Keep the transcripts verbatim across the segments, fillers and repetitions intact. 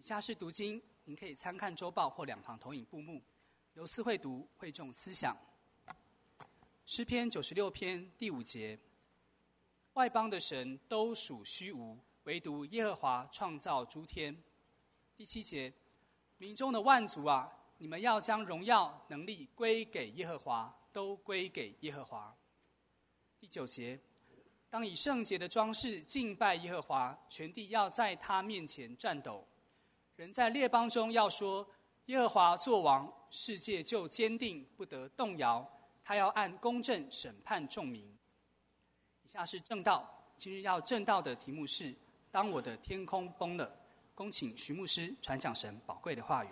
下是读经，您可以参看周报或两旁投影布幕，由思会读，会众思想。诗篇九十六篇第五节：外邦的神都属虚无，唯独耶和华创造诸天。第七节：民中的万族啊，你们要将荣耀能力归给耶和华，都归给耶和华。第九节：当以圣洁的装饰敬拜耶和华，全地要在他面前战斗。人在列邦中要说：耶和华作王，世界就坚定不得动摇。他要按公正审判众民。以下是正道，今日要正道的题目是：当我的天空崩了。恭请徐牧师传讲神宝贵的话语。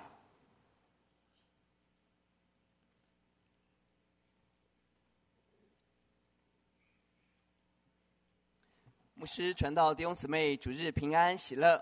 牧师传道弟兄姊妹，主日平安喜乐。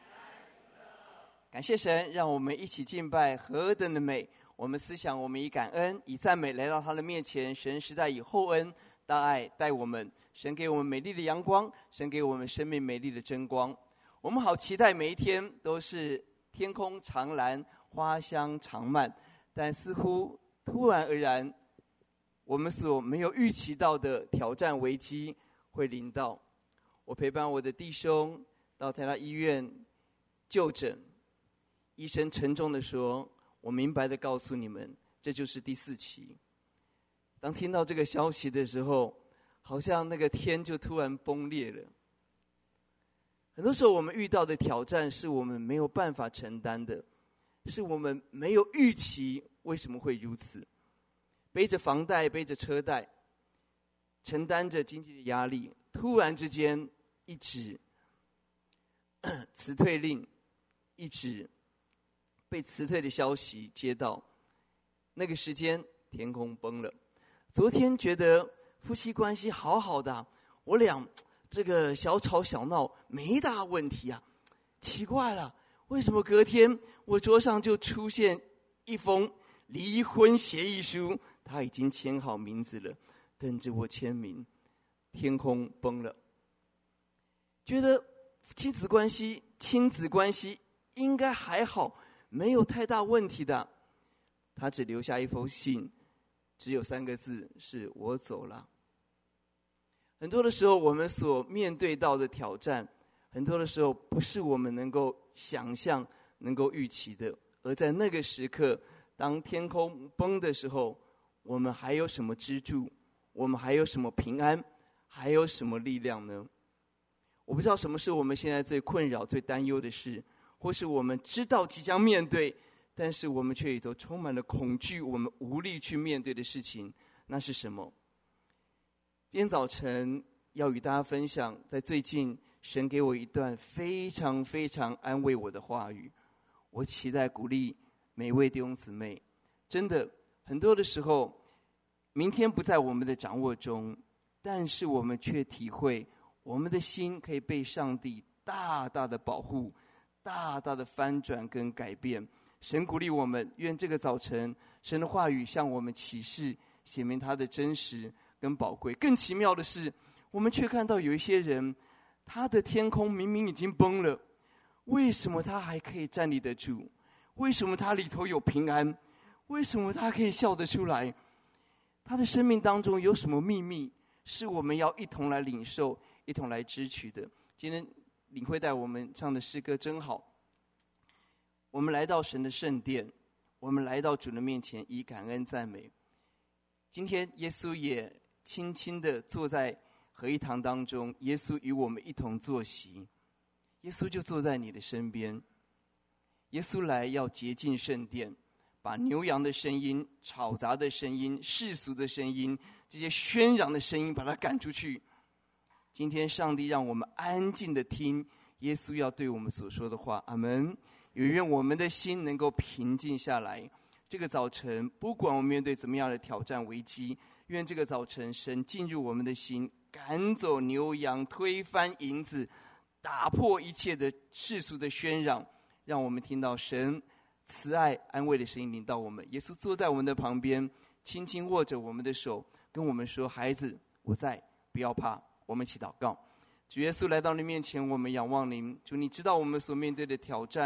感谢神，让我们一起敬拜，何等的美！我们思想，我们以感恩、以赞美来到他的面前。神实在以厚恩大爱待我们，神给我们美丽的阳光，神给我们生命美丽的真光。我们好期待每一天都是天空长蓝，花香长漫，但似乎突然而然，我们所没有预期到的挑战危机会临到。我陪伴我的弟兄到台大医院就诊，医生沉重地说：我明白地告诉你们，这就是第四期。当听到这个消息的时候，好像那个天就突然崩裂了。很多时候我们遇到的挑战是我们没有办法承担的，是我们没有预期为什么会如此。背着房贷，背着车贷，承担着经济的压力，突然之间一纸辞退令，一纸被辞退的消息接到，那个时间天空崩了。昨天觉得夫妻关系好好的、啊，我俩这个小吵小闹没大问题啊，奇怪了，为什么隔天我桌上就出现一封离婚协议书？他已经签好名字了，等着我签名。天空崩了，觉得亲子关系、亲子关系应该还好，没有太大问题的。他只留下一封信，只有三个字：是我走了。很多的时候，我们所面对到的挑战，很多的时候不是我们能够想象、能够预期的。而在那个时刻，当天空崩的时候，我们还有什么支柱？我们还有什么平安？还有什么力量呢？我不知道什么是我们现在最困扰、最担忧的事，或是我们知道即将面对，但是我们却里头充满了恐惧，我们无力去面对的事情，那是什么？今天早晨要与大家分享，在最近神给我一段非常非常安慰我的话语。我期待鼓励每位弟兄姊妹，真的很多的时候，明天不在我们的掌握中，但是我们却体会我们的心可以被上帝大大的保护，大大的翻转跟改变。神鼓励我们，愿这个早晨神的话语向我们启示，显明他的真实跟宝贵。更奇妙的是，我们却看到有一些人，他的天空明明已经崩了，为什么他还可以站立得住？为什么他里头有平安？为什么他可以笑得出来？他的生命当中有什么秘密，是我们要一同来领受、一同来支取的？今天领会带我们唱的诗歌真好。我们来到神的圣殿，我们来到主的面前，以感恩赞美。今天耶稣也轻轻地坐在合一堂当中，耶稣与我们一同坐席，耶稣就坐在你的身边。耶稣来要洁净圣殿，把牛羊的声音、吵杂的声音、世俗的声音、这些喧嚷的声音把它赶出去。今天上帝让我们安静地听耶稣要对我们所说的话。阿们。也愿我们的心能够平静下来。这个早晨，不管我们面对怎么样的挑战危机，愿这个早晨神进入我们的心，赶走牛羊，推翻银子，打破一切的世俗的喧嚷，让我们听到神慈爱安慰的声音临到我们。耶稣坐在我们的旁边，轻轻握着我们的手，跟我们说：孩子，我在，不要怕。我们一起祷告。主耶稣来到你面前，我们仰望您。主，你知道我们所面对的挑战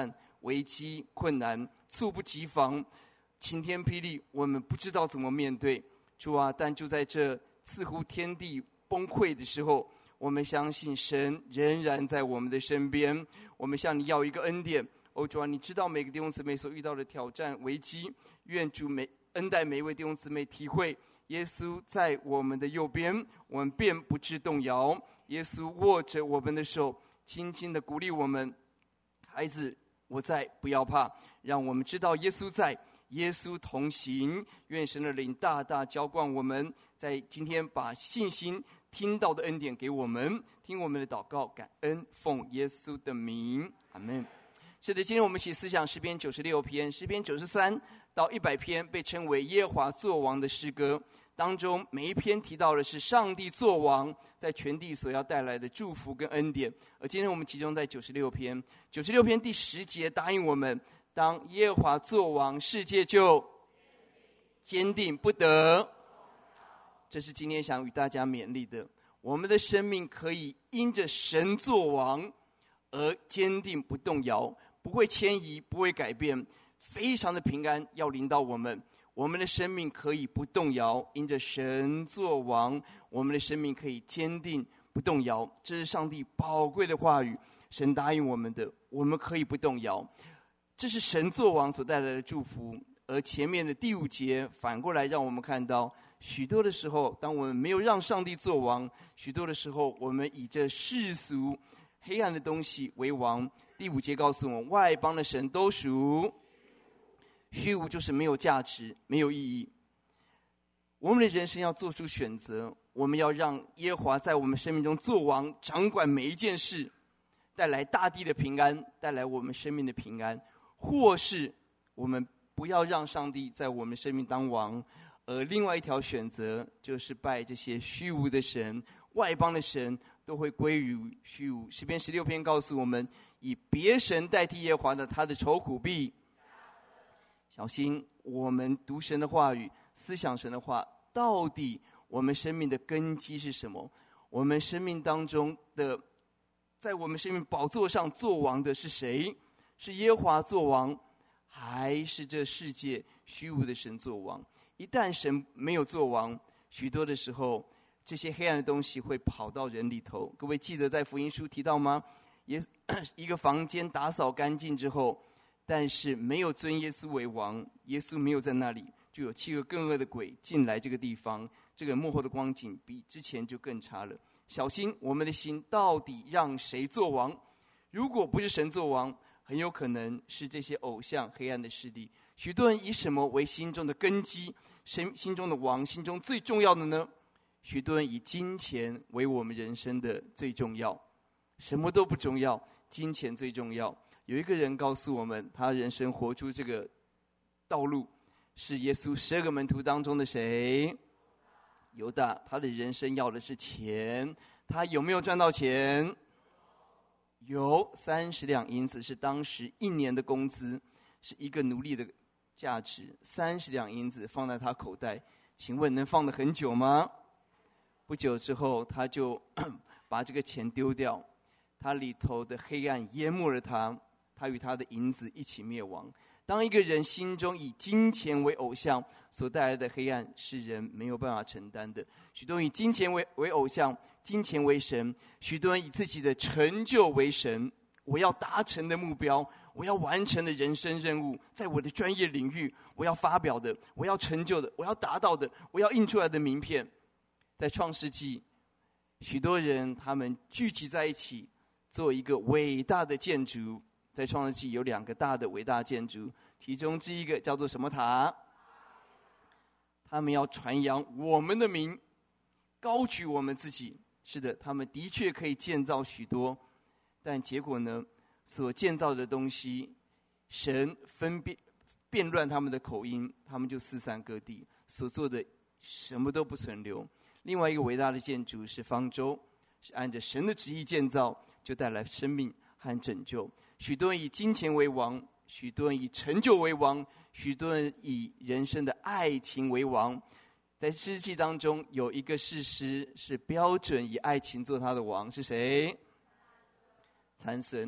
危机、困难猝不及防，晴天霹雳，我们不知道怎么面对。主啊，但就在这似乎天地崩溃的时候，我们相信神仍然在我们的身边。我们向你要一个恩典，哦主啊，你知道每个弟兄姊妹所遇到的挑战危机，愿主每恩待每一位弟兄姊妹体会耶稣在我们的右边，我们便不致动摇。耶稣握着我们的手，轻轻地鼓励我们，孩子，我在，不要怕。让我们知道耶稣在，耶稣同行。愿神的灵大大浇灌我们，在今天把信心听到的恩典给我们，听我们的祷告，感恩，奉耶稣的名，阿们。是的，今天我们一起思想诗篇九十六篇，诗篇九十三到一百篇被称为耶和华作王的诗歌，当中每一篇提到的是上帝作王在全地所要带来的祝福跟恩典。而今天我们集中在九十六篇，九十六篇第十节答应我们，当耶和华作王，世界就坚定不得。这是今天想与大家勉励的，我们的生命可以因着神作王而坚定不动摇，不会迁移，不会改变，非常的平安要临到我们。我们的生命可以不动摇，因着神作王，我们的生命可以坚定不动摇。这是上帝宝贵的话语，神答应我们的，我们可以不动摇。这是神作王所带来的祝福。而前面的第五节反过来让我们看到，许多的时候当我们没有让上帝作王，许多的时候我们以这世俗黑暗的东西为王。第五节告诉我们，外邦的神都属虚无，就是没有价值，没有意义。我们的人生要做出选择，我们要让耶和华在我们生命中作王，掌管每一件事，带来大地的平安，带来我们生命的平安。或是我们不要让上帝在我们生命当王，而另外一条选择就是拜这些虚无的神，外邦的神都会归于虚无。诗篇十六篇告诉我们，以别神代替耶和华的，他的愁苦必小心。我们读神的话语，思想神的话，到底我们生命的根基是什么？我们生命当中的，在我们生命宝座上作王的是谁？是耶和华作王，还是这世界虚无的神作王？一旦神没有作王，许多的时候这些黑暗的东西会跑到人里头。各位记得在福音书提到吗？也一个房间打扫干净之后，但是没有尊耶稣为王，耶稣没有在那里，就有七个更恶的鬼进来这个地方。这个幕后的光景比之前就更差了。小心我们的心到底让谁作王？如果不是神作王，很有可能是这些偶像黑暗的势力。许多人以什么为心中的根基，心心中的王，心中最重要的呢？许多人以金钱为我们人生的最重要，什么都不重要，金钱最重要。有一个人告诉我们，他人生活出这个道路，是耶稣十二个门徒当中的谁？犹大。他的人生要的是钱，他有没有赚到钱？有，三十两银子是当时一年的工资，是一个奴隶的价值。三十两银子放在他口袋，请问能放得很久吗？不久之后，他就把这个钱丢掉，他里头的黑暗淹没了他，他与他的银子一起灭亡。当一个人心中以金钱为偶像，所带来的黑暗是人没有办法承担的。许多人以金钱为为偶像，金钱为神；许多人以自己的成就为神。我要达成的目标，我要完成的人生任务，在我的专业领域，我要发表的，我要成就的，我要达到的，我要印出来的名片。在创世纪，许多人他们聚集在一起，做一个伟大的建筑。在创世纪有两个大的伟大建筑，其中之一个叫做什么塔？他们要传扬我们的名，高举我们自己。是的，他们的确可以建造许多，但结果呢？所建造的东西，神分辨变乱他们的口音，他们就四散各地，所做的什么都不存留。另外一个伟大的建筑是方舟，是按着神的旨意建造，就带来生命和拯救。许多人以金钱为王，许多人以成就为王，许多人以人生的爱情为王。在诗记当中有一个士师是标准以爱情做他的王，是谁？参孙。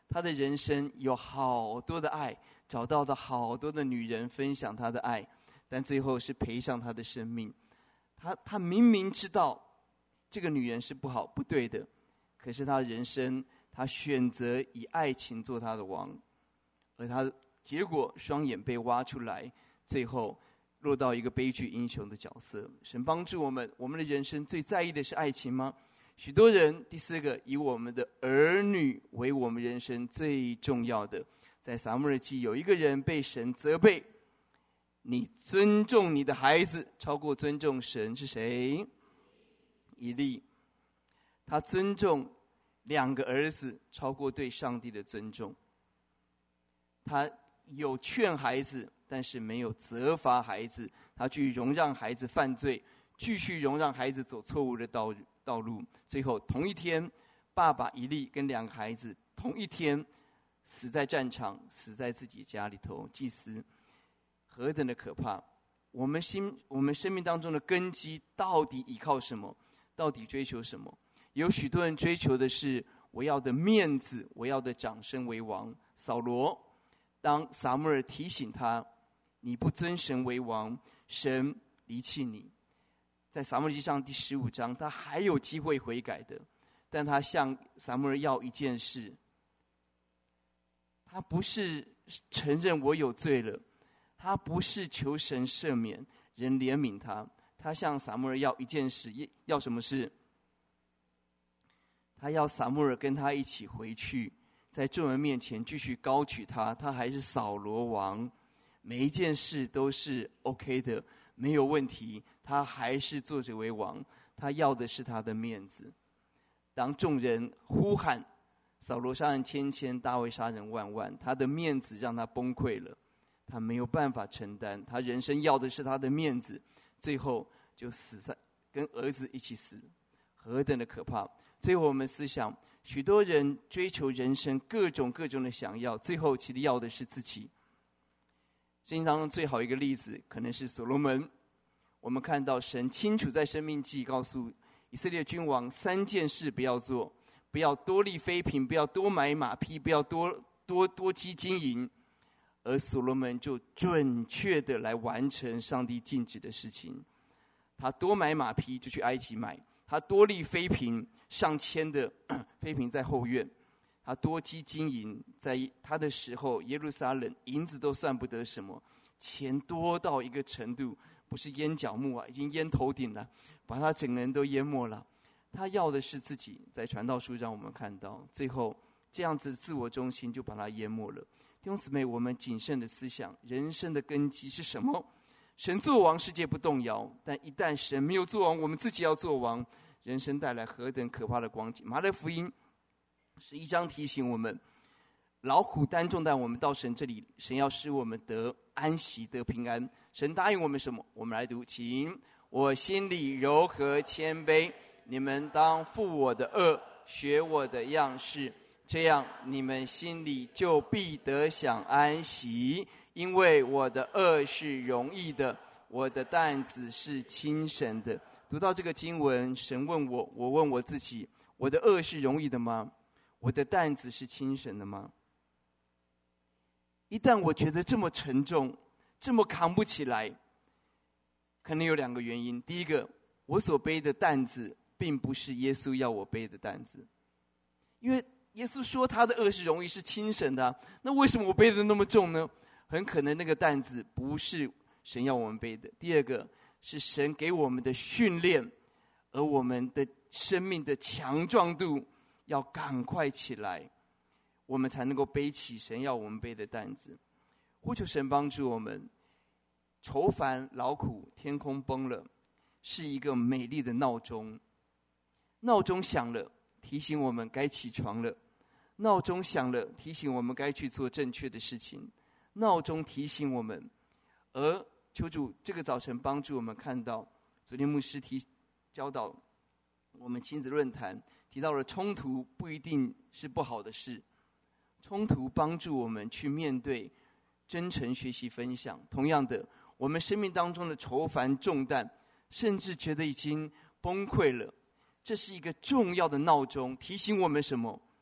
他的人生有好多的爱，找到了好多的女人分享他的爱，但最后是赔上他的生命。他他明明知道这个女人是不好不对的，可是他的人生他选择以爱情做他的王，而他结果双眼被挖出来，最后落到一个悲剧英雄的角色。神帮助我们，我们的人生最在意的是爱情吗？许多人，第四个，以我们的儿女为我们人生最重要的。在撒母耳记有一个人被神责备，你尊重你的孩子超过尊重神，是谁？以利。他尊重两个儿子超过对上帝的尊重。他有劝孩子，但是没有责罚孩子，他去容让孩子犯罪，继续容让孩子走错误的道道路。最后同一天，爸爸以利跟两个孩子同一天死在战场，死在自己家里头。祭司何等的可怕！我们心我们生命当中的根基到底依靠什么？到底追求什么？有许多人追求的是我要的面子，我要的掌声为王。扫罗，当撒母耳提醒他你不尊神为王，神离弃你，在撒母耳记上第十五章，他还有机会悔改的，但他向撒母耳要一件事，他不是承认我有罪了，他不是求神赦免人怜悯他，他向撒母耳要一件事，要什么事？他要撒母耳跟他一起回去，在众人面前继续高举他，他还是扫罗王，每一件事都是 OK 的，没有问题，他还是坐着为王。他要的是他的面子。当众人呼喊扫罗杀人千千，大卫杀人万万，他的面子让他崩溃了，他没有办法承担，他人生要的是他的面子，最后就死在跟儿子一起死，何等的可怕！最后我们思想，许多人追求人生各种各种的想要，最后其实要的是自己。圣经当中最好一个例子可能是所罗门。我们看到神清楚在申命记告诉以色列君王三件事不要做：不要多立妃嫔，不要多买马匹，不要多多多积金银。而所罗门就准确的来完成上帝禁止的事情。他多买马匹就去埃及买，他多立妃嫔，上千的妃嫔在后院，他多积金银，在他的时候耶路撒冷银子都算不得什么，钱多到一个程度，不是淹脚木啊，已经淹头顶了，把他整个人都淹没了。他要的是自己，在传道书让我们看到，最后这样子自我中心就把他淹没了。弟兄姊妹，我们谨慎的思想，人生的根基是什么？神作王，世界不动摇，但一旦神没有作王，我们自己要作王，人生带来何等可怕的光景。马太福音十一章提醒我们，劳苦担重担，我们到神这里，神要使我们得安息，得平安。神答应我们什么？我们来读，请：我心里柔和谦卑，你们当负我的恶，学我的样式，这样你们心里就必得享安息。因为我的恶是容易的，我的担子是轻省的。读到这个经文，神问我，我问我自己，我的恶是容易的吗？我的担子是轻省的吗？一旦我觉得这么沉重，这么扛不起来，可能有两个原因。第一个，我所背的担子并不是耶稣要我背的担子，因为耶稣说他的恶是容易，是轻省的、啊、那为什么我背的那么重呢？很可能那个担子不是神要我们背的。第二个是神给我们的训练，而我们的生命的强壮度要赶快起来，我们才能够背起神要我们背的担子。呼求神帮助我们。愁烦劳苦，天空崩了，是一个美丽的闹钟。闹钟响了，提醒我们该起床了；闹钟响了，提醒我们该去做正确的事情。闹钟提醒我们，而求主这个早晨帮助我们看到，昨天牧师提教导我们亲子论坛提到了冲突不一定是不好的事，冲突帮助我们去面对，真诚学习分享。同样的，我们生命当中的愁烦重担，甚至觉得已经崩溃了，这是一个重要的闹钟，提醒我们什么？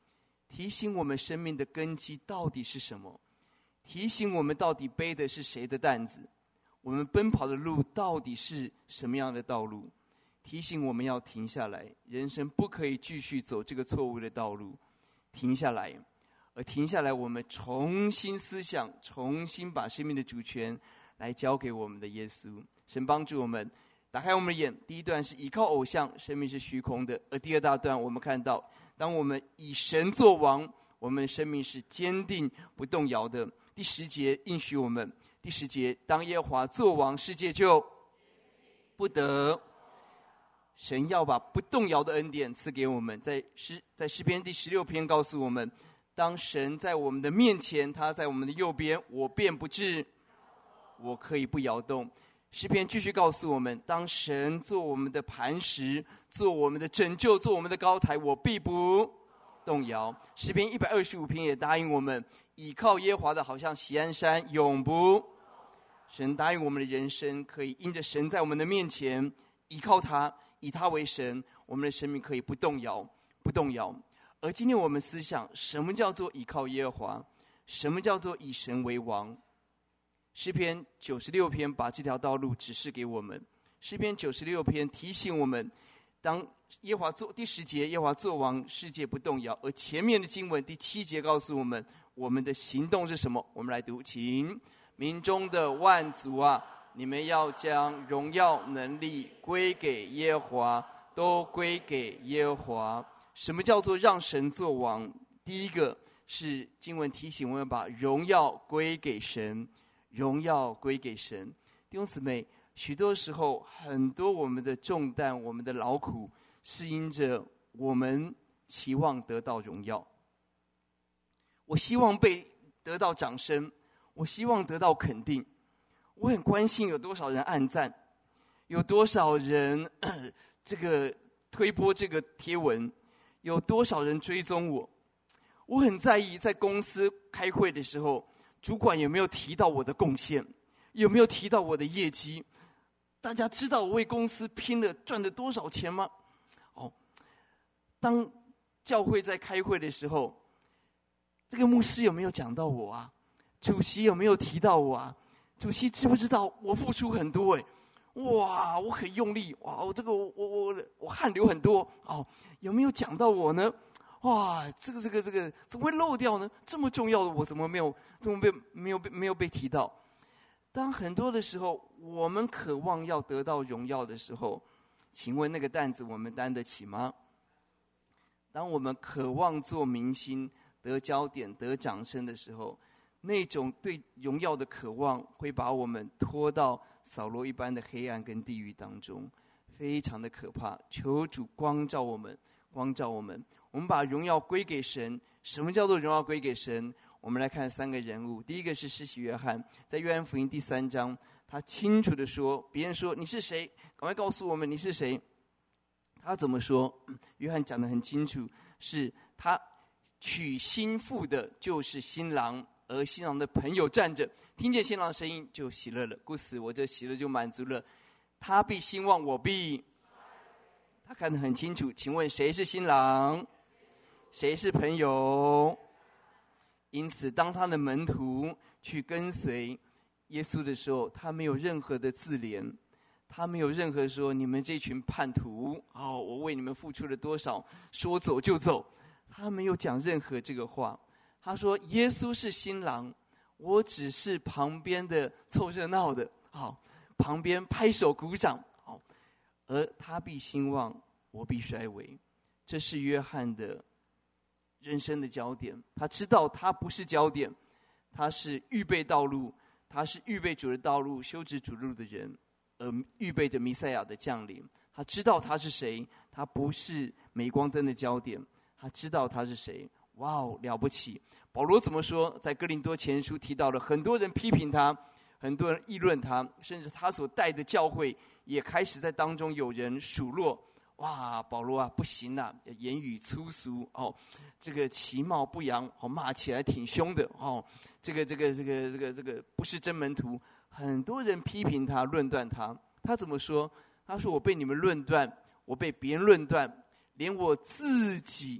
提醒我们生命的根基到底是什么，提醒我们到底背的是谁的担子，我们奔跑的路到底是什么样的道路，提醒我们要停下来，人生不可以继续走这个错误的道路，停下来，而停下来我们重新思想，重新把生命的主权来交给我们的耶稣。神帮助我们打开我们的眼，第一段是依靠偶像，生命是虚空的；而第二大段我们看到，当我们以神作王，我们的生命是坚定不动摇的。第十节应许我们，第十节，当耶和华作王，世界就不得。神要把不动摇的恩典赐给我们，在诗在诗篇第十六篇告诉我们，当神在我们的面前，他在我们的右边，我便不至，我可以不摇动。诗篇继续告诉我们，当神做我们的磐石，做我们的拯救，做我们的高台，我必不动摇。诗篇一百二十五篇也答应我们，倚靠耶和华的好像锡安山，永不。神答应我们的人生可以因着神在我们的面前，依靠他，以他为神，我们的生命可以不动摇，不动摇。而今天我们思想，什么叫做倚靠耶和华？什么叫做以神为王？诗篇九十六篇把这条道路指示给我们。诗篇九十六篇提醒我们，当耶和华做第十节，耶和华作王，世界不动摇。而前面的经文第七节告诉我们，我们的行动是什么？我们来读，请民中的万族啊，你们要将荣耀能力归给耶和华，都归给耶和华。什么叫做让神作王？第一个是经文提醒我们把荣耀归给神，荣耀归给神。弟兄姊妹，许多时候很多我们的重担，我们的劳苦，是因着我们期望得到荣耀。我希望被得到掌声，我希望得到肯定，我很关心有多少人按赞，有多少人这个推播这个贴文，有多少人追踪我。我很在意在公司开会的时候，主管有没有提到我的贡献，有没有提到我的业绩，大家知道我为公司拼了赚了多少钱吗？哦，当教会在开会的时候，这个牧师有没有讲到我啊？主席有没有提到我啊？主席知不知道我付出很多？哎，哇，我很用力，哇，我这个我我我我汗流很多哦，有没有讲到我呢？哇，这个这个这个怎么会漏掉呢？这么重要的我怎么没有怎么被没有被没有被提到？当很多的时候，我们渴望要得到荣耀的时候，请问那个担子我们担得起吗？当我们渴望做明星、得焦点、得掌声的时候，那种对荣耀的渴望会把我们拖到扫罗一般的黑暗跟地狱当中，非常的可怕。求主光照我们，光照我们。我们把荣耀归给神。什么叫做荣耀归给神？我们来看三个人物。第一个是施洗约翰，在约翰福音第三章，他清楚的说，别人说你是谁，赶快告诉我们你是谁。他怎么说？约翰讲得很清楚，是他娶新妇的就是新郎，而新郎的朋友站着，听见新郎的声音就喜乐了，故此我这喜乐就满足了。他必兴旺，我必。他看得很清楚，请问谁是新郎，谁是朋友？因此当他的门徒去跟随耶稣的时候，他没有任何的自怜，他没有任何说你们这群叛徒，哦，我为你们付出了多少，说走就走，他没有讲任何这个话。他说耶稣是新郎，我只是旁边的凑热闹的，好，旁边拍手鼓掌，好，而他必兴旺，我必衰微。这是约翰的人生的焦点。他知道他不是焦点，他是预备道路，他是预备主的道路，修直主路的人，而预备着弥赛亚的降临。他知道他是谁，他不是镁光灯的焦点，他知道他是谁。哇哦，了不起！保罗怎么说？在哥林多前书提到了很多人批评他，很多人议论他，甚至他所带的教会也开始在当中有人数落。哇，保罗啊，不行啊，言语粗俗哦，这个其貌不扬，哦，骂起来挺凶的哦，这个这个这个这个这个不是真门徒。很多人批评他，论断他。他怎么说？他说：“我被你们论断，我被别人论断，连我自己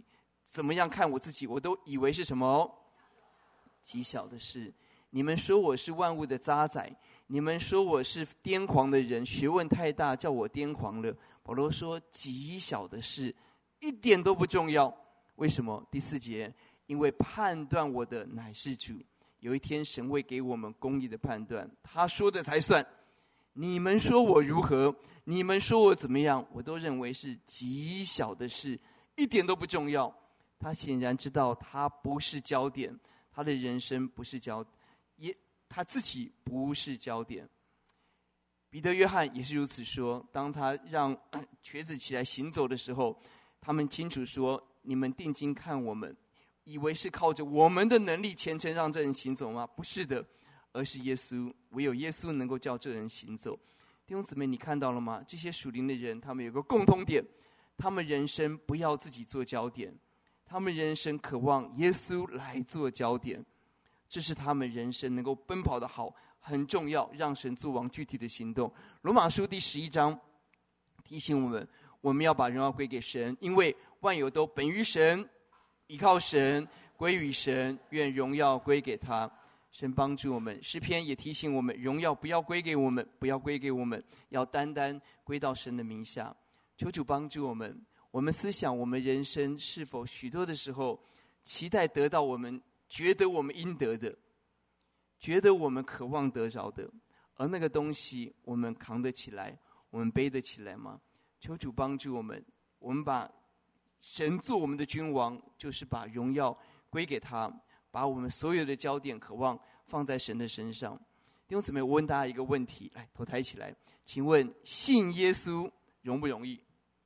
怎么样看我自己，我都以为是什么极小的事。你们说我是万物的渣滓，你们说我是癫狂的人，学问太大，叫我癫狂了。保罗说极小的事一点都不重要。为什么？第四节，因为判断我的乃是主，有一天神会给我们公义的判断，他说的才算。你们说我如何，你们说我怎么样，我都认为是极小的事，一点都不重要。他显然知道他不是焦点，他的人生不是焦点，也他自己不是焦点。彼得、约翰也是如此说。当他让瘸子起来行走的时候，他们清楚说：你们定睛看我们，以为是靠着我们的能力虔诚让这人行走吗？不是的，而是耶稣，唯有耶稣能够叫这人行走。弟兄姊妹，你看到了吗？这些属灵的人，他们有个共通点，他们人生不要自己做焦点，他们人生渴望耶稣来做焦点，这是他们人生能够奔跑的好，很重要，让神作王具体的行动。罗马书第十一章提醒我们，我们要把荣耀归给神，因为万有都本于神，依靠神，归于神，愿荣耀归给他。神帮助我们。诗篇也提醒我们，荣耀不要归给我们，不要归给我们，要单单归到神的名下。求主帮助我们。我们思想我们人生是否许多的时候期待得到我们觉得我们应得的，觉得我们渴望得着的，而那个东西我们扛得起来，我们背得起来吗？求主帮助我们。我们把神做我们的君王，就是把荣耀归给他，把我们所有的焦点渴望放在神的身上。弟兄姊妹，我问大家一个问题，来，头抬起来，请问信耶稣容不容易？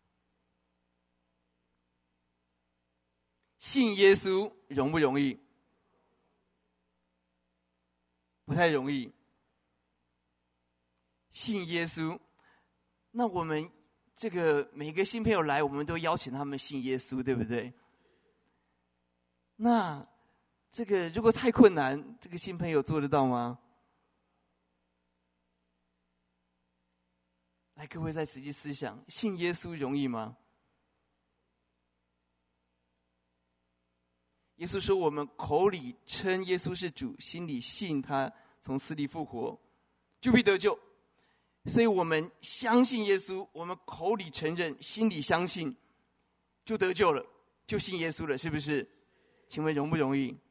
信耶稣容不容易？不太容易。信耶稣，那我们这个每个新朋友来，我们都邀请他们信耶稣，对不对？那这个如果太困难，这个新朋友做得到吗？来，各位再仔细思想，信耶稣容易吗？耶稣说，我们口里称耶稣是主，心里信他从死里复活，就必得救。所以我们相信耶稣，我们口里承认，心里相信，就得救了，就信耶稣了，是不是？请问容不容易？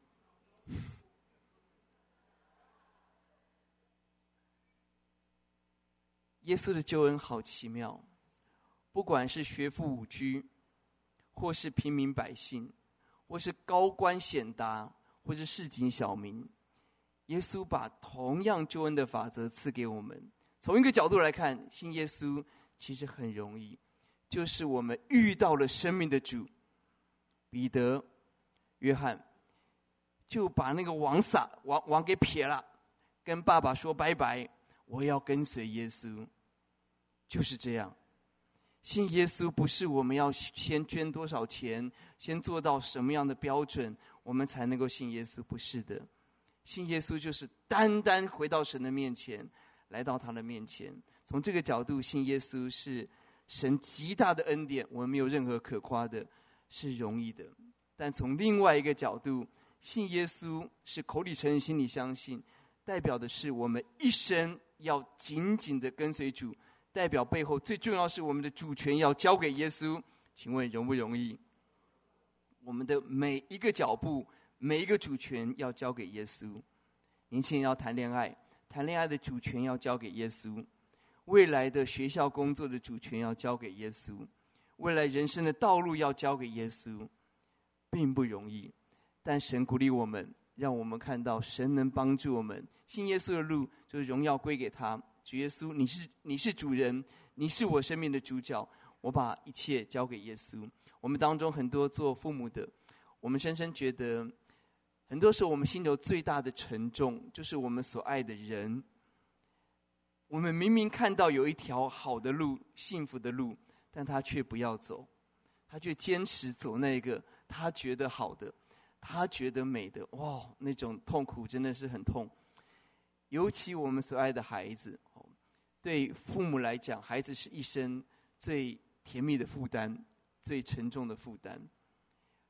耶稣的救恩好奇妙，不管是学富五车，或是平民百姓，或是高官显达，或是市井小民，耶稣把同样救恩的法则赐给我们。从一个角度来看，信耶稣其实很容易，就是我们遇到了生命的主。彼得、约翰就把那个王撒王王给撇了，跟爸爸说拜拜，我要跟随耶稣。就是这样，信耶稣不是我们要先捐多少钱，先做到什么样的标准，我们才能够信耶稣，不是的。信耶稣就是单单回到神的面前，来到他的面前。从这个角度，信耶稣是神极大的恩典，我们没有任何可夸的，是容易的。但从另外一个角度，信耶稣是口里承认，心里相信，代表的是我们一生要紧紧的跟随主，代表背后最重要是我们的主权要交给耶稣。请问容不容易？我们的每一个脚步，每一个主权要交给耶稣。年轻人要谈恋爱，谈恋爱的主权要交给耶稣；未来的学校工作的主权要交给耶稣；未来人生的道路要交给耶稣，并不容易。但神鼓励我们，让我们看到神能帮助我们。信耶稣的路就是荣耀归给他。主耶稣，你是你是主人，你是我生命的主角，我把一切交给耶稣。我们当中很多做父母的，我们深深觉得，很多时候我们心头最大的沉重，就是我们所爱的人。我们明明看到有一条好的路，幸福的路，但他却不要走，他却坚持走那个他觉得好的，他觉得美的。哇，那种痛苦真的是很痛。尤其我们所爱的孩子，对父母来讲，孩子是一生最甜蜜的负担，最沉重的负担。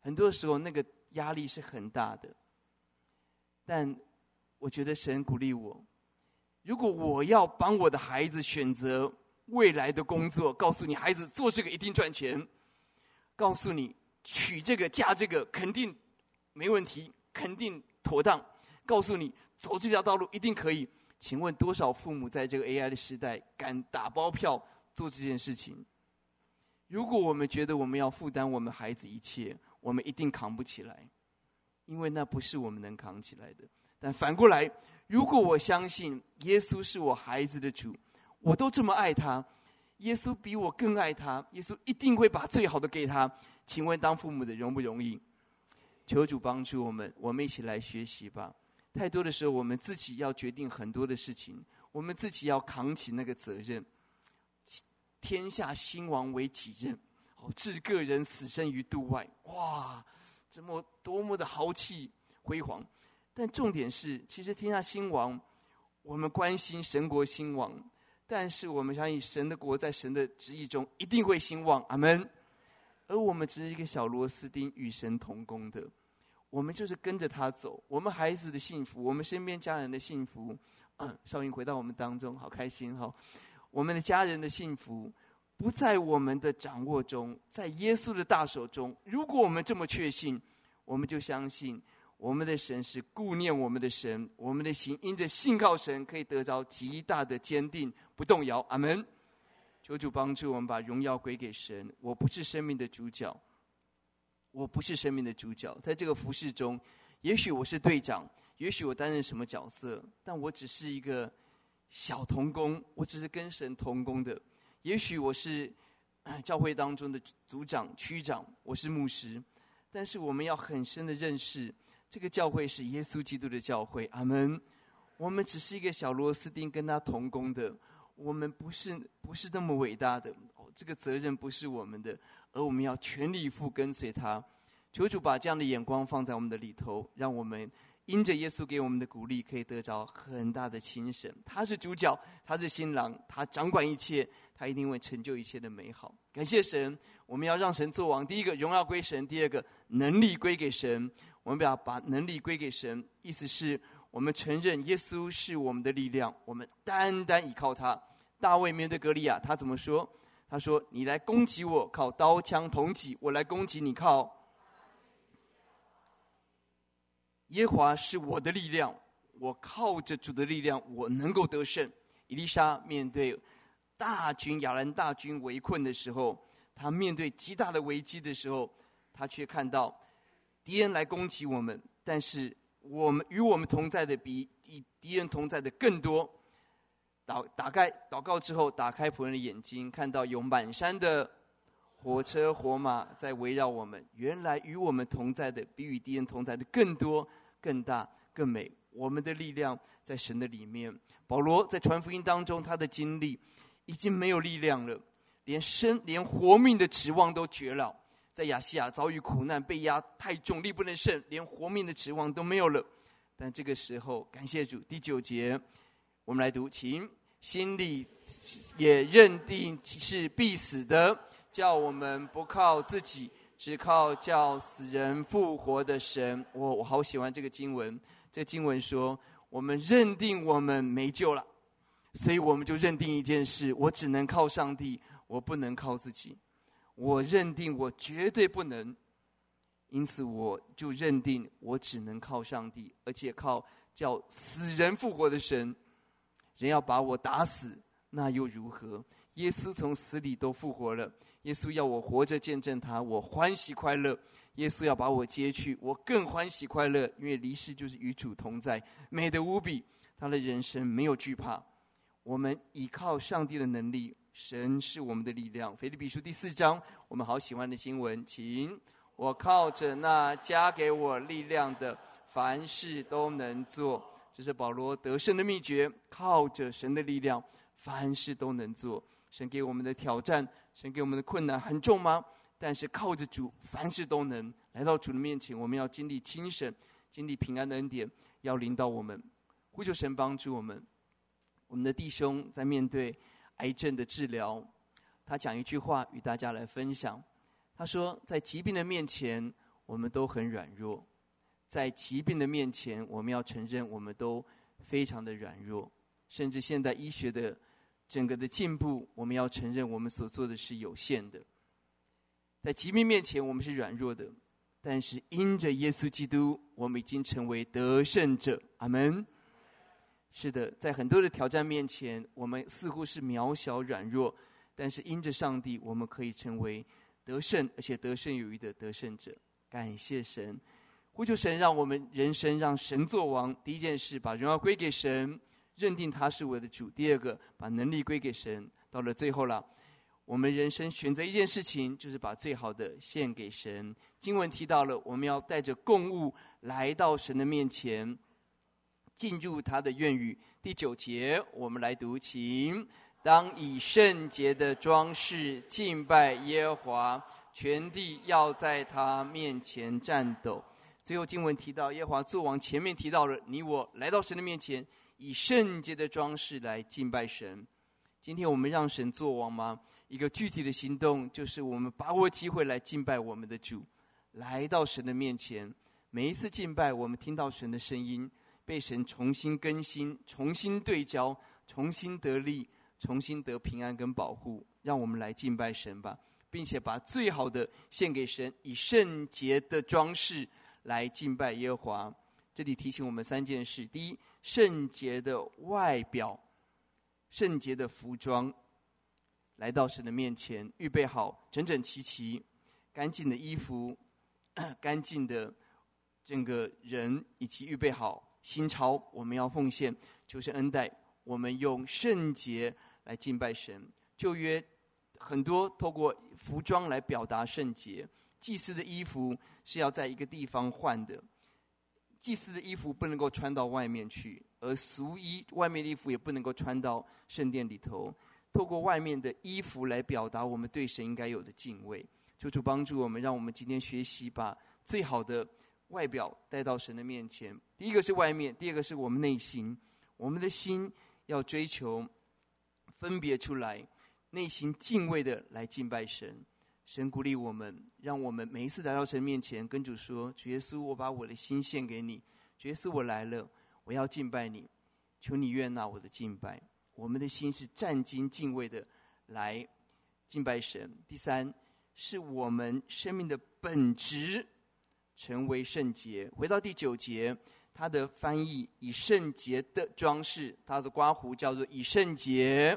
很多时候那个压力是很大的。但我觉得神鼓励我，如果我要帮我的孩子选择未来的工作，告诉你孩子做这个一定赚钱，告诉你娶这个嫁这个肯定没问题，肯定妥当，告诉你走这条道路一定可以，请问多少父母在这个 A I 的时代敢打包票做这件事情？如果我们觉得我们要负担我们孩子一切，我们一定扛不起来，因为那不是我们能扛起来的。但反过来，如果我相信耶稣是我孩子的主，我都这么爱他，耶稣比我更爱他，耶稣一定会把最好的给他。请问当父母的容不容易？求主帮助我们，我们一起来学习吧。太多的时候我们自己要决定很多的事情，我们自己要扛起那个责任。天下兴亡为己任，置个人死生于度外。哇，这么多么的豪气辉煌！但重点是，其实天下兴亡，我们关心神国兴亡，但是我们相信神的国在神的旨意中一定会兴旺。阿们。而我们只是一个小螺丝钉，与神同工的，我们就是跟着他走。我们孩子的幸福，我们身边家人的幸福，嗯，少英回到我们当中，好开心哈！我们的家人的幸福不在我们的掌握中，在耶稣的大手中。如果我们这么确信，我们就相信我们的神是顾念我们的神，我们的心因着信靠神，可以得着极大的坚定，不动摇。阿们。求主帮助我们把荣耀归给神。我不是生命的主角，我不是生命的主角。在这个服事中，也许我是队长，也许我担任什么角色，但我只是一个小同工，我只是跟神同工的。也许我是教会当中的组长、区长，我是牧师，但是我们要很深的认识，这个教会是耶稣基督的教会。阿们。我们只是一个小螺丝钉，跟他同工的。我们不是不是那么伟大的，哦，这个责任不是我们的，而我们要全力以赴跟随他。求主把这样的眼光放在我们的里头，让我们因着耶稣给我们的鼓励，可以得着很大的轻省。他是主角，他是新郎，他掌管一切，他一定会成就一切的美好。感谢神，我们要让神作王。第一个，荣耀归神；第二个，能力归给神。我们要把能力归给神，意思是我们承认耶稣是我们的力量，我们单单依靠他。大卫面对歌利亚，他怎么说？他说：“你来攻击我，靠刀枪铜戟；我来攻击你，靠耶和华是我的力量。我靠着主的力量，我能够得胜。”以利沙面对大军亚兰大军围困的时候，他面对极大的危机的时候，他却看到敌人来攻击我们，但是我们与我们同在的比与敌人同在的更多。打打开祷告之后，打开仆人的眼睛，看到有满山的火车火马在围绕我们。原来与我们同在的比与敌人同在的更多、更大、更美。我们的力量在神的里面。保罗在传福音当中，他的经历已经没有力量了，连生连活命的指望都绝了。在亚细亚遭遇苦难，被压太重，力不能胜，连活命的指望都没有了。但这个时候，感谢主，第九节我们来读，请。心里也认定是必死的，叫我们不靠自己，只靠叫死人复活的神。我我好喜欢这个经文。这经文说，我们认定我们没救了，所以我们就认定一件事：我只能靠上帝，我不能靠自己。我认定我绝对不能，因此我就认定我只能靠上帝，而且靠叫死人复活的神。人要把我打死，那又如何？耶稣从死里都复活了，耶稣要我活着见证他，我欢喜快乐。耶稣要把我接去，我更欢喜快乐，因为离世就是与主同在，美得无比。他的人生没有惧怕。我们依靠上帝的能力，神是我们的力量。腓立比书第四章，我们好喜欢的经文，请。我靠着那加给我力量的，凡事都能做。这是保罗得胜的秘诀，靠着神的力量，凡事都能做。神给我们的挑战，神给我们的困难很重吗？但是靠着主，凡事都能。来到主的面前，我们要经历轻省，经历平安的恩典，要领导我们。呼求神帮助我们。我们的弟兄在面对癌症的治疗，他讲一句话与大家来分享。他说，在疾病的面前，我我们都很软弱，在疾病的面前，我们要承认我们都非常的软弱，甚至现在医学的整个的进步，我们要承认我们所做的是有限的。在疾病面前，我们是软弱的，但是因着耶稣基督，我们已经成为得胜者。阿们。是的，在很多的挑战面前，我们似乎是渺小软弱，但是因着上帝，我们可以成为得胜，而且得胜有余的得胜者。感谢神，呼求神让我们人生让神作王。第一件事，把荣耀归给神，认定他是我的主。第二个，把能力归给神。到了最后了，我们人生选择一件事情，就是把最好的献给神。经文提到了，我们要带着供物来到神的面前，进入他的院宇。第九节，我们来读，请：当以圣洁的装饰敬拜耶和华，全地要在他面前战斗。最后经文提到耶和华作王，前面提到了你我来到神的面前，以圣洁的装饰来敬拜神。今天我们让神作王吗？一个具体的行动，就是我们把握机会来敬拜我们的主，来到神的面前。每一次敬拜，我们听到神的声音，被神重新更新，重新对焦，重新得力，重新得平安跟保护。让我们来敬拜神吧，并且把最好的献给神，以圣洁的装饰来敬拜耶和华。这里提醒我们三件事：第一，圣洁的外表，圣洁的服装，来到神的面前，预备好整整齐齐干净的衣服，干净的整个人，以及预备好心潮。我们要奉献，求神恩待我们，用圣洁来敬拜神。旧约很多透过服装来表达圣洁。祭司的衣服是要在一个地方换的，祭司的衣服不能够穿到外面去，而俗衣外面的衣服也不能够穿到圣殿里头。透过外面的衣服来表达我们对神应该有的敬畏。求主帮助我们，让我们今天学习把最好的外表带到神的面前。第一个是外面，第二个是我们内心。我们的心要追求分别出来，内心敬畏的来敬拜神。神鼓励我们，让我们每一次来到神面前，跟主说：主耶稣，我把我的心献给你。主耶稣，我来了，我要敬拜你，求你悦纳我的敬拜。我们的心是战兢敬畏的来敬拜神。第三，是我们生命的本质成为圣洁。回到第九节，它的翻译以圣洁的装饰，它的括弧叫做以圣洁。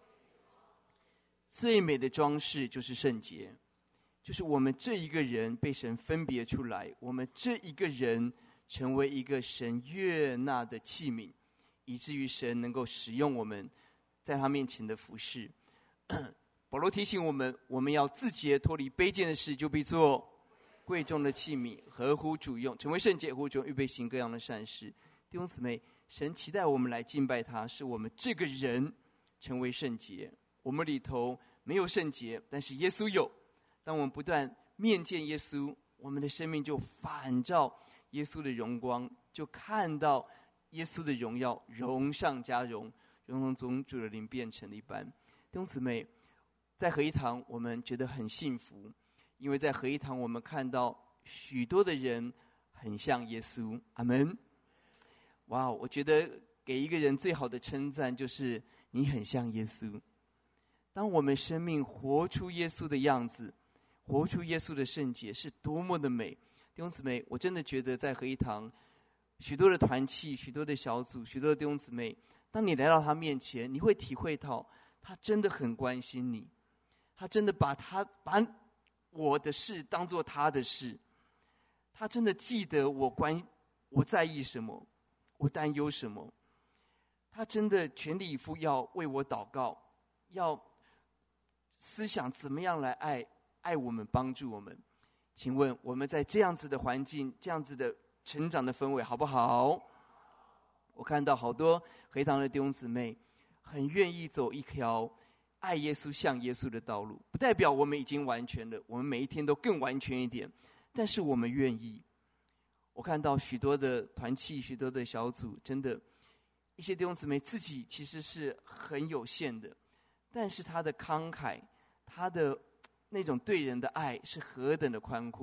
最美的装饰就是圣洁，就是我们这一个人被神分别出来，我们这一个人成为一个神悦纳的器皿，以至于神能够使用我们在他面前的服事。保罗提醒我们，我们要自洁，脱离卑贱的事，就必做贵重的器皿，合乎主用，成为圣洁，合乎主用，预备行各样的善事。弟兄姊妹，神期待我们来敬拜他，是我们这个人成为圣洁。我们里头没有圣洁，但是耶稣有。当我们不断面见耶稣，我们的生命就反照耶稣的荣光，就看到耶稣的荣耀，荣上加荣，荣荣从主的灵变成了一般。弟兄姊妹，在合一堂我们觉得很幸福，因为在合一堂我们看到许多的人很像耶稣。阿们。哇，我觉得给一个人最好的称赞就是你很像耶稣。当我们生命活出耶稣的样子，活出耶稣的圣洁，是多么的美。弟兄姊妹，我真的觉得在合一堂许多的团契，许多的小组，许多的弟兄姊妹，当你来到他面前，你会体会到他真的很关心你，他真的把他把我的事当作他的事，他真的记得我关我在意什么，我担忧什么，他真的全力以赴要为我祷告，要思想怎么样来爱爱我们，帮助我们。请问我们在这样子的环境，这样子的成长的氛围好不好？我看到好多合一堂的弟兄姊妹很愿意走一条爱耶稣像耶稣的道路，不代表我们已经完全了，我们每一天都更完全一点，但是我们愿意。我看到许多的团契，许多的小组，真的一些弟兄姊妹自己其实是很有限的，但是他的慷慨，他的那种对人的爱是何等的宽阔，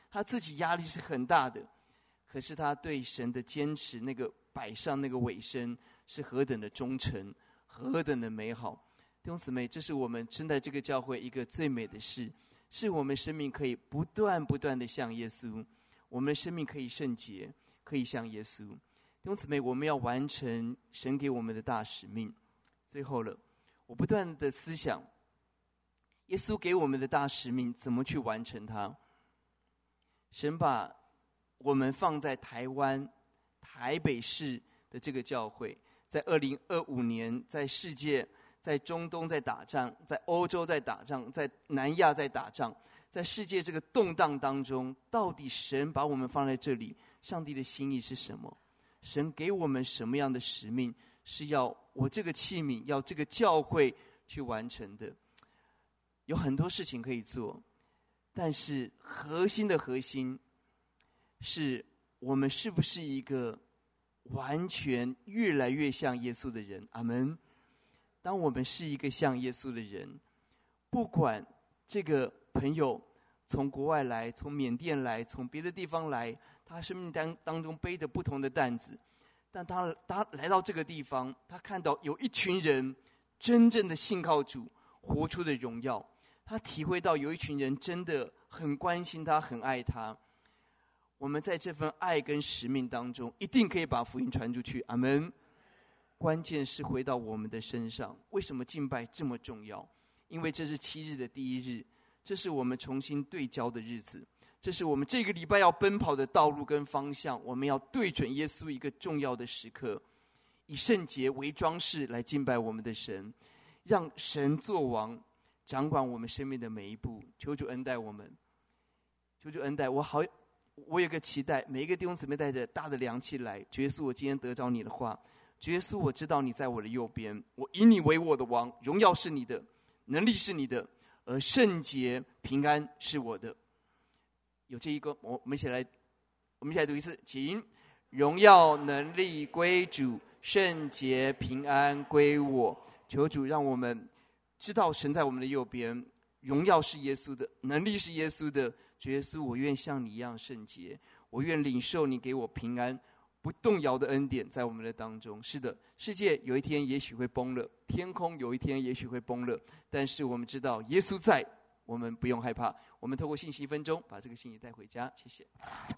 他自己压力是很大的，可是他对神的坚持，那个摆上那个尾声，是何等的忠诚，何等的美好。弟兄姊妹，这是我们生在这个教会一个最美的事，是我们生命可以不断不断的向耶稣，我们的生命可以圣洁，可以向耶稣。弟兄姊妹，我们要完成神给我们的大使命。最后了，我不断的思想耶稣给我们的大使命怎么去完成它。神把我们放在台湾台北市的这个教会，在二零二五年在世界，在中东在打仗，在欧洲在打仗，在南亚在打仗，在世界这个动荡当中，到底神把我们放在这里，上帝的心意是什么？神给我们什么样的使命，是要我这个器皿，要这个教会去完成的？有很多事情可以做，但是核心的核心是我们是不是一个完全越来越像耶稣的人？阿们。当我们是一个像耶稣的人，不管这个朋友从国外来，从缅甸来，从别的地方来，他生命当当中背着不同的担子，但他他来到这个地方，他看到有一群人真正的信靠主，活出的荣耀，他体会到有一群人真的很关心他，很爱他。我们在这份爱跟使命当中，一定可以把福音传出去。阿们。关键是回到我们的身上，为什么敬拜这么重要？因为这是七日的第一日，这是我们重新对焦的日子，这是我们这个礼拜要奔跑的道路跟方向，我们要对准耶稣一个重要的时刻，以圣洁为装饰来敬拜我们的神，让神作王，掌管我们生命的每一步。求主恩待我们，求主恩待我。好，我有个期待，每一个弟兄姊妹带着大的凉气来，主耶稣，我今天得着你的话，主耶稣，我知道你在我的右边，我以你为我的王，荣耀是你的，能力是你的，而圣洁平安是我的。有这一个，我们一起来，我们一起来读一次，请。荣耀能力归主，圣洁平安归我。求主让我们知道神在我们的右边，荣耀是耶稣的，能力是耶稣的。主耶稣，我愿像你一样圣洁，我愿领受你给我平安不动摇的恩典在我们的当中。是的，世界有一天也许会崩了，天空有一天也许会崩了，但是我们知道耶稣在，我们不用害怕。我们透过信息一分钟把这个信息带回家，谢谢。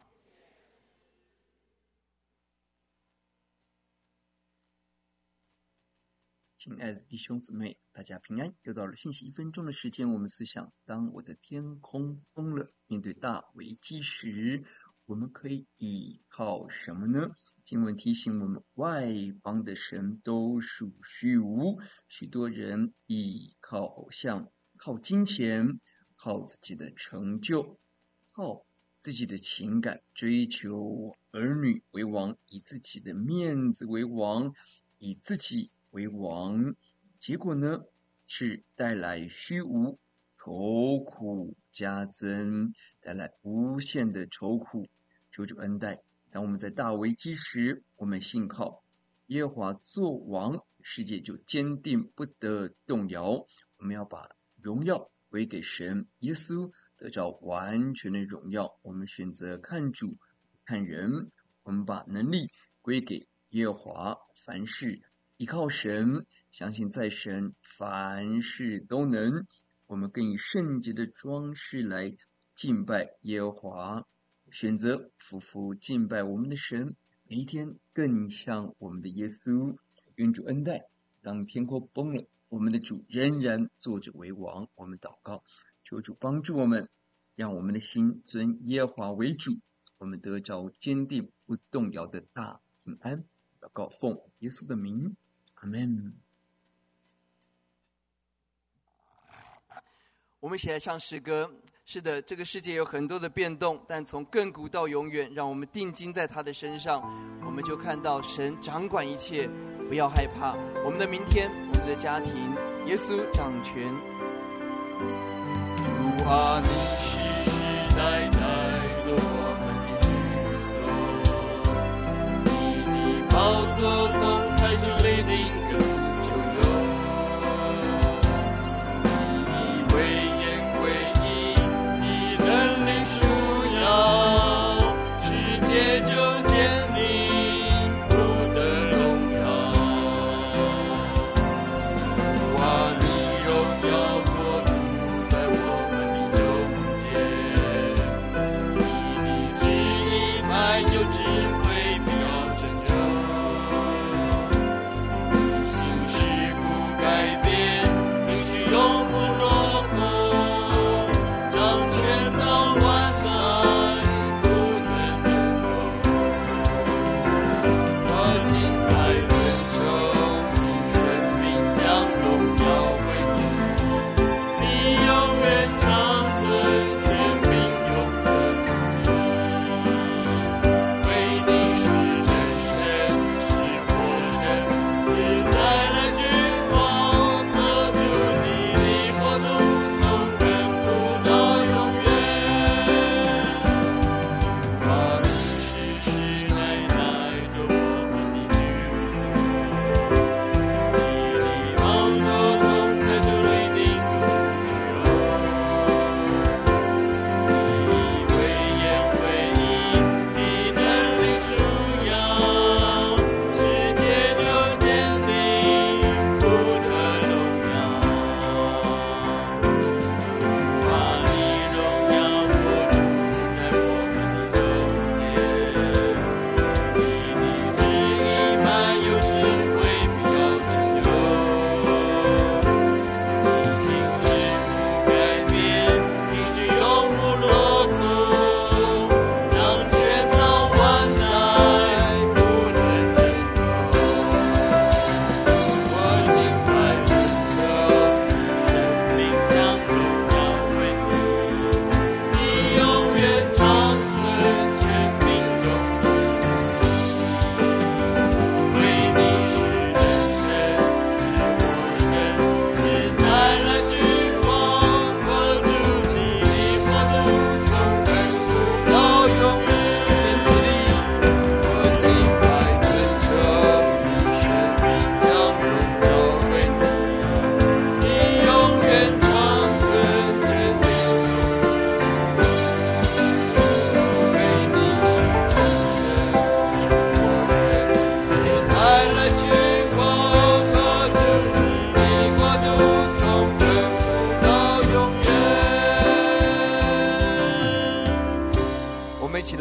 亲爱的弟兄姊妹，大家平安。又到了信息一分钟的时间，我们思想：当我的天空崩了，面对大危机时，我们可以依靠什么呢？经文提醒我们，外邦的神都属虚无，许多人依靠偶像，靠金钱，靠自己的成就，靠自己的情感，追求儿女为王，以自己的面子为王，以自己为王，结果呢是带来虚无，愁苦加增，带来无限的愁苦。求主恩待，当我们在大危机时，我们信靠耶和华作王，世界就坚定不得动摇。我们要把荣耀归给神，耶稣得着完全的荣耀。我们选择看主看人，我们把能力归给耶和华，凡事依靠神，相信在神凡事都能。我们更以圣洁的装饰来敬拜耶和华，选择夫妇敬拜我们的神，每一天更像我们的耶稣。愿主恩待，当天空崩了，我们的主仍然坐着为王。我们祷告，求主帮助我们，让我们的心尊耶和华为主，我们得着坚定不动摇的大平安。祷告奉耶稣的名，阿们。 我们一起来唱诗歌。是的，这个世界有很多的变动，但从亘古到永远，让我们定睛在他的身上，我们就看到神掌管一切，不要害怕。我们的明天，我们的家庭，耶稣掌权。 主啊，你世世代代做我们的居所，你的宝座从开始立定亘古就有。你的威严归一，你能力属要。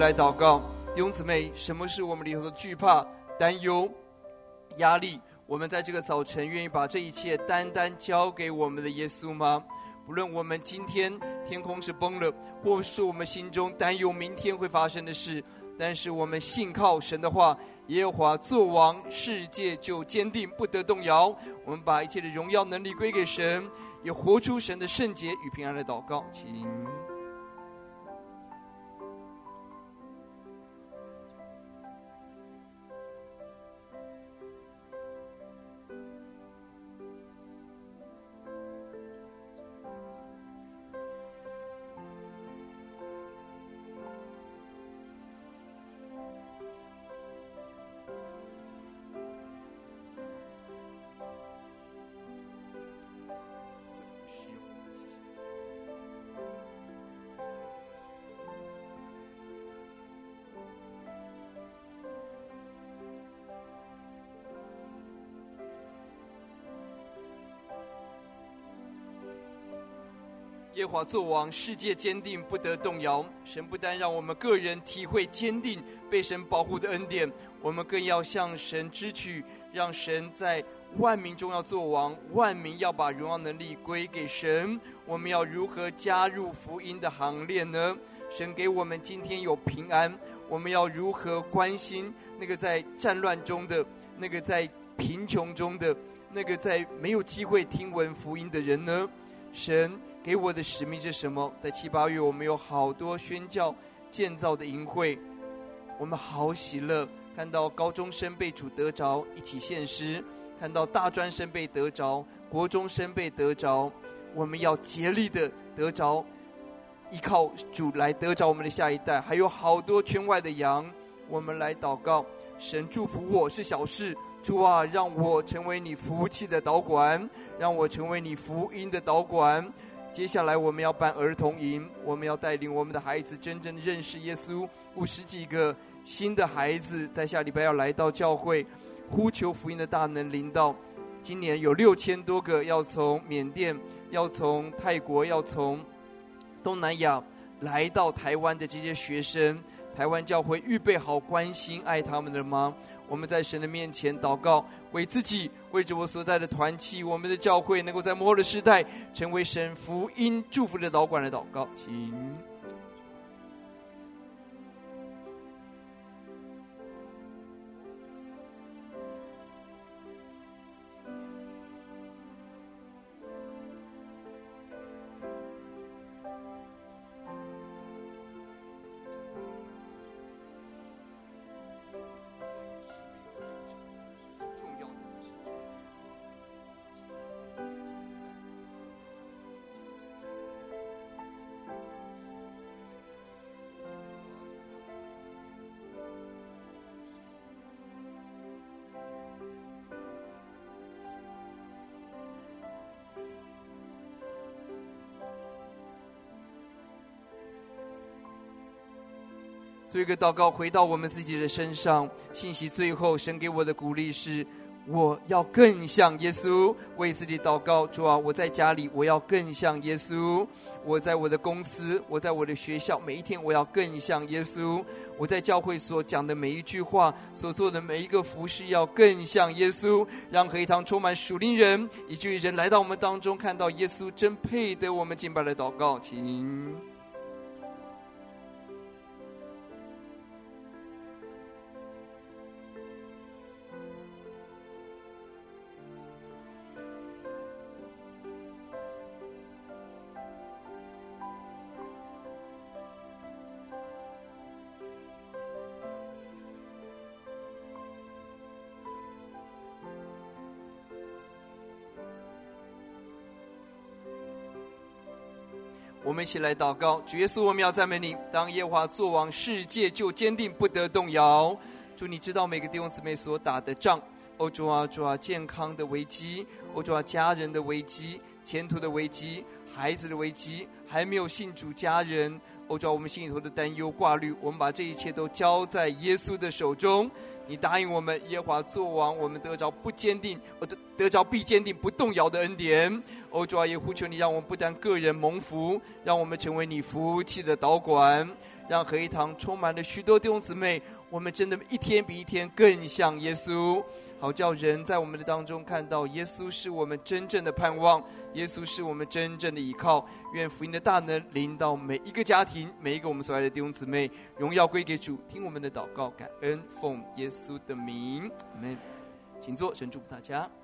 来祷告。弟兄姊妹，什么是我们里头的惧怕、担忧、压力？我们在这个早晨愿意把这一切单单交给我们的耶稣吗？不论我们今天天空是崩了，或是我们心中担忧明天会发生的事，但是我们信靠神的话，耶和华作王，世界就坚定不得动摇。我们把一切的荣耀能力归给神，也活出神的圣洁与平安的祷告。请耶和华作王，世界坚定不得动摇。神不但让我们个人体会坚定被神保护的恩典，我们更要向神支取，让神在万民中要作王，万民要把荣耀能力归给神。我们要如何加入福音的行列呢？神给我们今天有平安，我们要如何关心那个在战乱中的，那个在贫穷中的，那个在没有机会听闻福音的人呢？神给我的使命是什么？在七八月我们有好多宣教建造的营会，我们好喜乐，看到高中生被主得着一起献诗，看到大专生被得着，国中生被得着。我们要竭力的得着，依靠主来得着我们的下一代。还有好多圈外的羊，我们来祷告，神祝福我是小事，主啊，让我成为你福气的导管，让我成为你福音的导管。接下来我们要办儿童营，我们要带领我们的孩子真正认识耶稣。五十几个新的孩子在下礼拜要来到教会，呼求福音的大能临到。今年有六千多个要从缅甸、要从泰国、要从东南亚来到台湾的这些学生，台湾教会预备好关心爱他们的吗？我们在神的面前祷告，为自己，为着我所在的团契，我们的教会能够在末后的时代成为神福音祝福的导管的祷告。请做一个祷告，回到我们自己的身上。信息最后，神给我的鼓励是，我要更像耶稣。为自己祷告，主啊，我在家里我要更像耶稣，我在我的公司，我在我的学校，每一天我要更像耶稣。我在教会所讲的每一句话，所做的每一个服事要更像耶稣，让合一堂充满属灵人，以至于人来到我们当中看到耶稣，真配得我们敬拜的祷告。请我们一起来祷告。主耶稣，我们要赞美你，当耶和华作王，世界就坚定不得动摇。主，你知道每个弟兄姊妹所打的仗，哦主啊，主啊，健康的危机，哦主啊，家人的危机，前途的危机，孩子的危机，还没有信主家人，哦主啊，我们心里头的担忧挂虑，我们把这一切都交在耶稣的手中。你答应我们，耶和华作王，我们得着不坚定，得着必坚定不动摇的恩典。哦主啊，也呼求你，让我们不但个人蒙福，让我们成为你福气的导管， 让合一堂充满了许多弟兄姊妹，我们真的一天比一天更像耶稣，好叫人在我们的当中看到耶稣是我们真正的盼望，耶稣是我们真正的依靠。愿福音的大能临到每一个家庭，每一个我们所爱的弟兄姊妹，荣耀归给主。听我们的祷告，感恩，奉耶稣的名，阿们。请坐，神祝福大家。